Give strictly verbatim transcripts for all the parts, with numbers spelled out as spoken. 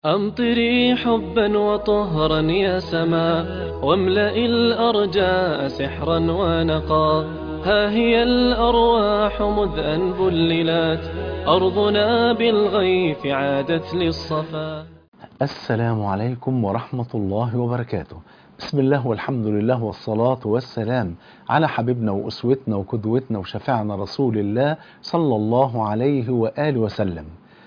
أمطري حبا وطهرا يا سماء، واملئي الأرجاء سحرا ونقا. ها هي الأرواح مذ أن بللت، أرضنا بالغيث عادت للصفا. السلام عليكم ورحمة الله وبركاته. بسم الله والحمد لله والصلاة والسلام على حبيبنا وأسوتنا وقدوتنا وشفيعنا رسول الله صلى الله عليه وآله وسلم.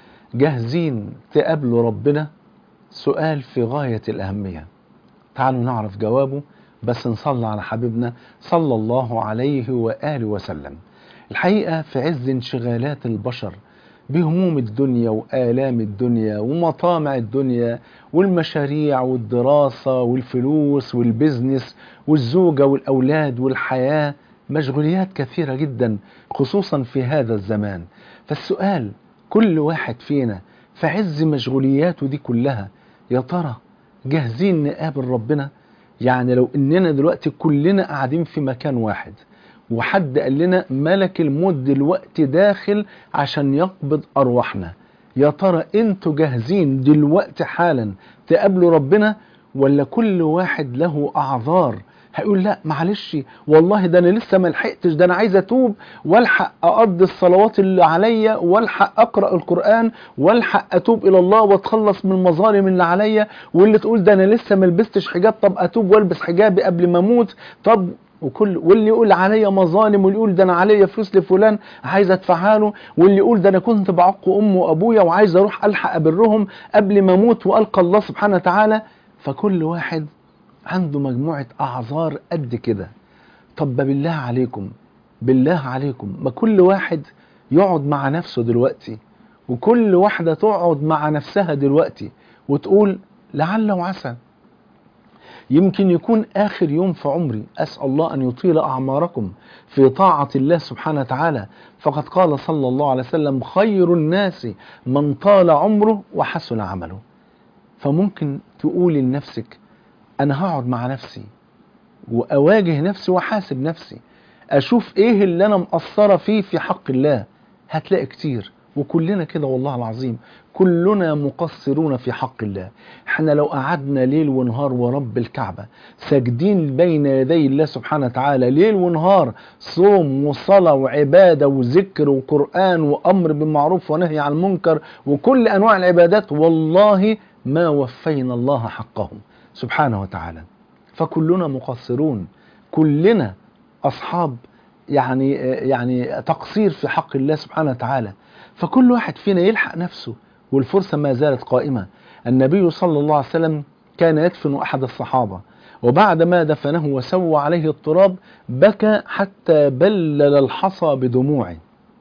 جاهزين تقابلوا ربنا؟ سؤال في غاية الأهمية. تعالوا نعرف جوابه، بس نصلي على حبيبنا صلى الله عليه وآله وسلم. الحقيقة في عز انشغالات البشر بهموم الدنيا وآلام الدنيا ومطامع الدنيا والمشاريع والدراسة والفلوس والبزنس والزوجة والأولاد والحياة، مشغوليات كثيرة جدا خصوصا في هذا الزمان. فالسؤال، كل واحد فينا في عز مشغولياته دي كلها، يا ترى جاهزين نقابل ربنا؟ يعني لو اننا دلوقتي كلنا قاعدين في مكان واحد وحد قال لنا ملك الموت دلوقتي داخل عشان يقبض أرواحنا، يا ترى انتوا جاهزين دلوقتي حالا تقابلوا ربنا؟ ولا كل واحد له أعذار هيقول لا معلش والله ده أنا لسه ما لحقتش، ده أنا عايز أتوب والحق أقضي الصلوات اللي عليا والحق أقرأ القرآن والحق أتوب إلى الله وأتخلص من المظالم اللي عليا. واللي تقول ده أنا لسه ما لبستش حجاب، طب أتوب والبس حجابي قبل ما أموت. طب وكل واللي يقول عليا مظالم، واللي يقول ده انا عليا فلوس لفلان عايز ادفعها له، واللي يقول ده انا كنت بعق امي وابويا وعايز اروح الحق ابرهم قبل ما اموت والقى الله سبحانه وتعالى. فكل واحد عنده مجموعة اعذار قد كده. طب بالله عليكم بالله عليكم ما كل واحد يقعد مع نفسه دلوقتي، وكل واحدة تقعد مع نفسها دلوقتي وتقول لعل وعسى يمكن يكون آخر يوم في عمري، أسأل الله أن يطيل أعماركم في طاعة الله سبحانه وتعالى. فقد قال صلى الله عليه وسلم: خير الناس من طال عمره وحسن عمله. فممكن تقولي لنفسك أنا هقعد مع نفسي وأواجه نفسي وحاسب نفسي، أشوف إيه اللي أنا مقصرة فيه في حق الله. هتلاقي كتير، وكلنا كده والله العظيم كلنا مقصرون في حق الله. احنا لو قعدنا ليل ونهار ورب الكعبة ساجدين بين يدي الله سبحانه وتعالى ليل ونهار، صوم وصلاة وعبادة وذكر وقرآن وأمر بالمعروف ونهي عن المنكر وكل أنواع العبادات، والله ما وفينا الله حقه سبحانه وتعالى. فكلنا مقصرون، كلنا أصحاب يعني يعني تقصير في حق الله سبحانه وتعالى. فكل واحد فينا يلحق نفسه، والفرصة ما زالت قائمة. النبي صلى الله عليه وسلم كان يدفن أحد الصحابة، وبعد ما دفنه وسوى عليه التراب بكى حتى بلل الحصى بدموعه،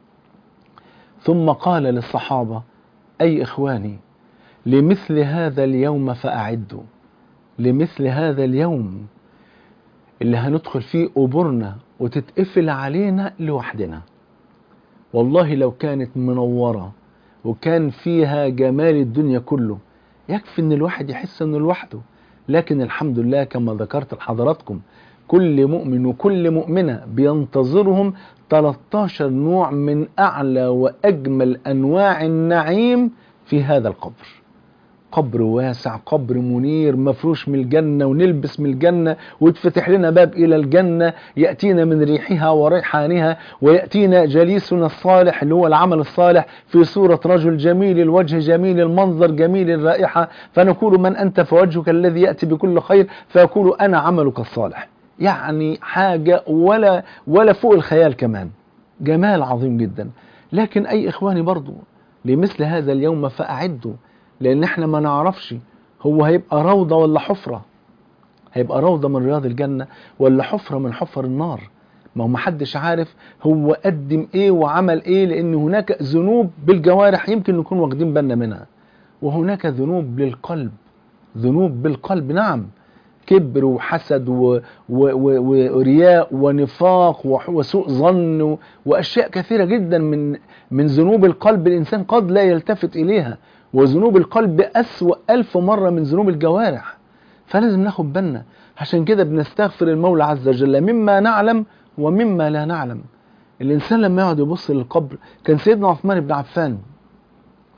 ثم قال للصحابة: أي إخواني، لمثل هذا اليوم فأعدوا، لمثل هذا اليوم اللي هندخل فيه قبورنا وتتقفل علينا لوحدنا. والله لو كانت منورة وكان فيها جمال الدنيا كله يكفي ان الواحد يحس انه لوحده، لكن الحمد لله كما ذكرت لحضراتكم كل مؤمن وكل مؤمنة بينتظرهم ثلاثة عشر نوع من اعلى واجمل انواع النعيم في هذا القبر. قبر واسع، قبر منير، مفروش من الجنة، ونلبس من الجنة ويتفتح لنا باب إلى الجنة يأتينا من ريحها وريحانها، ويأتينا جليسنا الصالح اللي هو العمل الصالح في صورة رجل جميل الوجه جميل المنظر جميل الرائحة، فنقول: من أنت؟ فوجهك الذي يأتي بكل خير، فيقول: أنا عملك الصالح. يعني حاجة ولا ولا فوق الخيال، كمان جمال عظيم جدا. لكن أي إخواني برضو لمثل هذا اليوم فأعدوا، لأن احنا ما نعرفش هو هيبقى روضة ولا حفرة، هيبقى روضة من رياض الجنة ولا حفرة من حفر النار. ما هو محدش عارف هو قدم ايه وعمل ايه، لأن هناك ذنوب بالجوارح يمكن نكون واخدين بالنا منها، وهناك ذنوب للقلب، ذنوب بالقلب، نعم، كبر وحسد و... و... و... ورياء ونفاق وسوء ظن وأشياء كثيرة جدا من من ذنوب القلب الإنسان قد لا يلتفت إليها، وذنوب القلب أسوأ ألف مرة من ذنوب الجوارح. فلازم ناخد بالنا، عشان كده بنستغفر المولى عز وجل مما نعلم ومما لا نعلم. الإنسان لما يقعد يبص للقبر، كان سيدنا عثمان بن عفان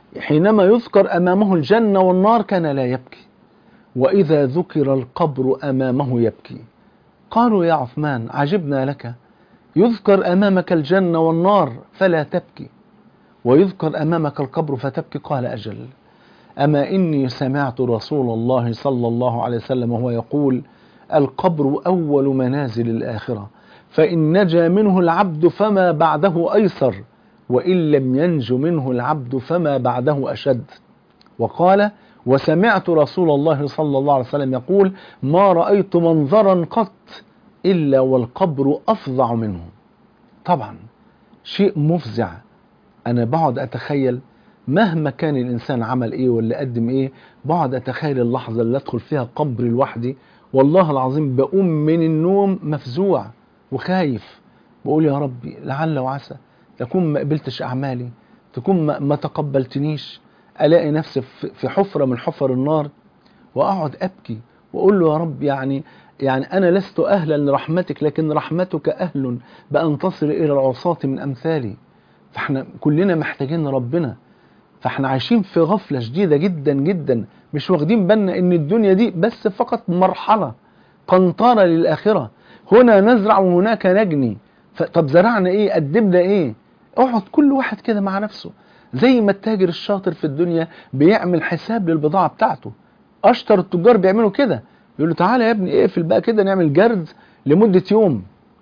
حينما يذكر أمامه الجنة والنار كان لا يبكي، وإذا ذكر القبر أمامه يبكي. قالوا يا عثمان عجبنا لك، يذكر أمامك الجنة والنار فلا تبكي، ويذكر أمامك القبر فتبكي. قال أجل، أما إني سمعت رسول الله صلى الله عليه وسلم وهو يقول: القبر أول منازل الآخرة، فإن نجا منه العبد فما بعده أيسر، وإن لم ينج منه العبد فما بعده أشد. وقال: وسمعت رسول الله صلى الله عليه وسلم يقول: ما رأيت منظرا قط إلا والقبر أفظع منه. طبعا شيء مفزع. أنا بقعد أتخيل مهما كان الإنسان عمل إيه ولا قدم إيه، بقعد أتخيل اللحظة اللي أدخل فيها قبر لوحدي، والله العظيم بقوم من النوم مفزوع وخايف، بقول يا ربي لعل وعسى تكون ما قبلتش أعمالي، تكون ما, ما تقبلتنيش، ألاقي نفسي في حفرة من حفر النار، وأقعد أبكي وأقول له يا رب يعني يعني أنا لست أهلا لرحمتك، لكن رحمتك أهل بأن تصل إلى العصاة من أمثالي. فإحنا كلنا محتاجين ربنا، فإحنا عايشين في غفلة شديدة جدا جدا، مش واخدين بالنا إن الدنيا دي بس فقط مرحلة قنطرة للآخرة، هنا نزرع وهناك نجني. طب زرعنا إيه؟ قدمنا إيه؟ اقعد كل واحد كده مع نفسه، زي ما التاجر الشاطر في الدنيا بيعمل حساب للبضاعة بتاعته. أشطر التجار بيعملوا كده، يقول له تعالى يا ابني اقفل بقى كده نعمل جرد لمدة يوم.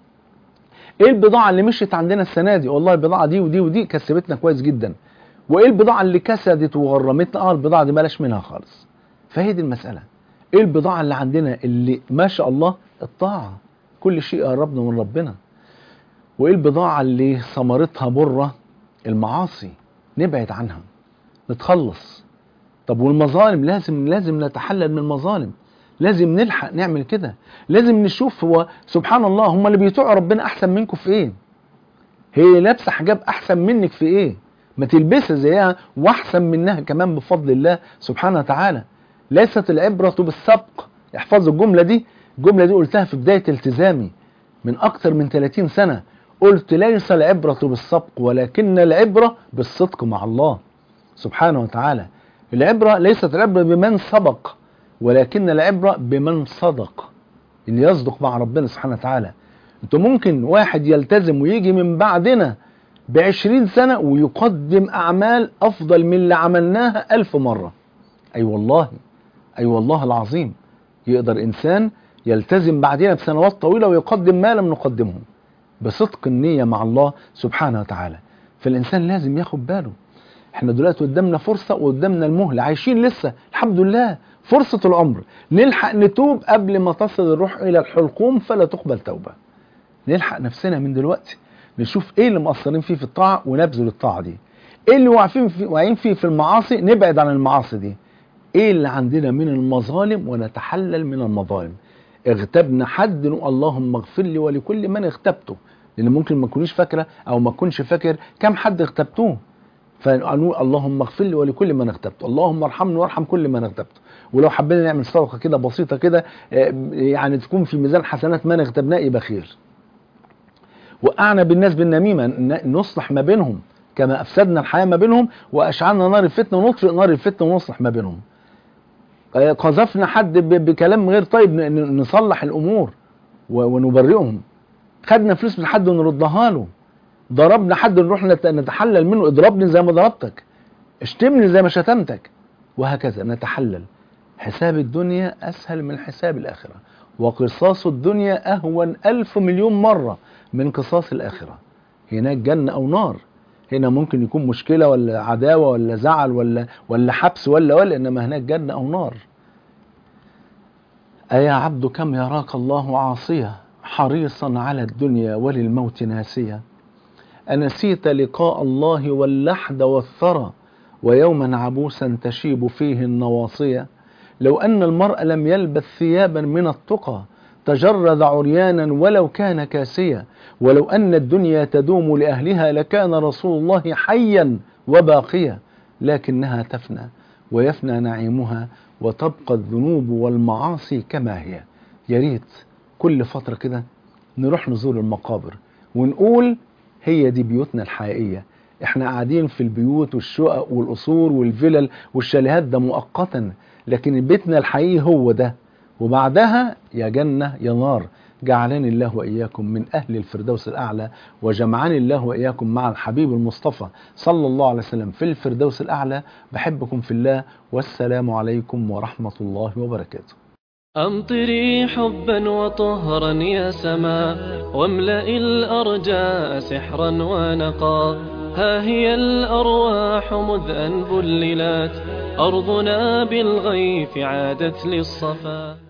ايه البضاعة اللي مشيت عندنا السنة دي؟ والله البضاعة دي ودي ودي كسبتنا كويس جدا. وايه البضاعة اللي كسدت وغرمتنا؟ اه البضاعة دي بلاش منها خالص. فهي دي المسألة. ايه البضاعة اللي عندنا اللي ما شاء الله؟ الطاعة، كل شيء قربنا من ربنا. وايه البضاعة اللي ثمرتها برة؟ المعاصي، نبعد عنها نتخلص. طب والمظالم، لازم لازم نتحلل من المظالم، لازم نلحق نعمل كده، لازم نشوف هو سبحان الله هم اللي بيطيعوا ربنا احسن منكم في ايه؟ هي لابسه حجاب احسن منك في ايه؟ ما تلبسها زيها واحسن منها كمان بفضل الله سبحانه وتعالى. ليست العبرة بالسبق. احفظوا الجملة دي، الجملة دي قلتها في بداية التزامي من اكتر من ثلاثين سنة. قلت ليس العبرة بالسبق ولكن العبرة بالصدق مع الله سبحانه وتعالى. العبرة ليست العبرة بمن سبق ولكن العبرة بمن صدق، اللي يصدق مع ربنا سبحانه وتعالى. انتوا ممكن واحد يلتزم ويجي من بعدنا بعشرين سنة ويقدم أعمال أفضل من اللي عملناها ألف مرة. أي أيوة والله أي أيوة والله العظيم يقدر إنسان يلتزم بعدنا بسنوات طويلة ويقدم ما لم نقدمه بصدق النية مع الله سبحانه وتعالى. فالإنسان لازم ياخد باله. احنا دلوقتي قدامنا فرصة وقدامنا المهلة، عايشين لسه الحمد لله فرصة العمر، نلحق نتوب قبل ما تصل الروح إلى الحلقوم فلا تقبل توبة. نلحق نفسنا من دلوقتي، نشوف ايه اللي مقصرين فيه في الطاعة ونبذل الطاعة دي، ايه اللي واقفين فيه واقعين فيه في المعاصي نبعد عن المعاصي دي، ايه اللي عندنا من المظالم ونتحلل من المظالم. اغتبنا حد نقول اللهم اغفر لي ولكل من اغتبته، لان ممكن ما تكونيش فاكرة او ما تكونش فاكر كم حد اغتبتوه، فنقول اللهم اغفر لي ولكل من اغتبته، اللهم ارحمني وارحم كل من اغتبته. ولو حبينا نعمل صدقة كده بسيطة كده يعني تكون في ميزان حسنات من اغتبناه يبقى خير. وقعنا بالناس بالنميمة، نصلح ما بينهم كما أفسدنا الحياة ما بينهم وأشعلنا نار الفتنة ونطفئ نار الفتنة ونصلح ما بينهم. قذفنا حد بكلام غير طيب نصلح الأمور ونبرئهم. خدنا فلوس من حد ونردها له. ضربنا حد نروح نتحلل منه، اضربني زي ما ضربتك، اشتمني زي ما شتمتك، وهكذا نتحلل. حساب الدنيا أسهل من حساب الآخرة، وقصاص الدنيا أهون ألف مليون مرة من قصاص الآخرة. هناك جنة أو نار، هنا ممكن يكون مشكلة ولا عداوة ولا زعل ولا ولا حبس ولا ولا إنما هناك جنة أو نار. أيا عبد كم يراك الله عاصية، حريصا على الدنيا وللموت ناسية. أنسيت لقاء الله واللحد والثرى، ويوما عبوسا تشيب فيه النواصية. لو أن المرء لم يلبث ثيابا من التقى تجرد عريانا ولو كان كاسيا. ولو أن الدنيا تدوم لأهلها لكان رسول الله حيا وباقيا، لكنها تفنى ويفنى نعيمها وتبقى الذنوب والمعاصي كما هي. يا ريت كل فترة كده نروح نزور المقابر ونقول هي دي بيوتنا الحقيقية، احنا قاعدين في البيوت والشقق والقصور والفلل والشاليهات ده مؤقتا، لكن بيتنا الحقيقي هو ده، وبعدها يا جنة يا نار. جعلني الله وإياكم من أهل الفردوس الأعلى، وجمعني الله وإياكم مع الحبيب المصطفى صلى الله عليه وسلم في الفردوس الأعلى. بحبكم في الله، والسلام عليكم ورحمة الله وبركاته. أمطري حبا وطهرا يا سماء، واملئي الأرجاء سحرا ونقا. ها هي الأرواح مذ أن بللت، أرضنا بالغيث عادت للصفا.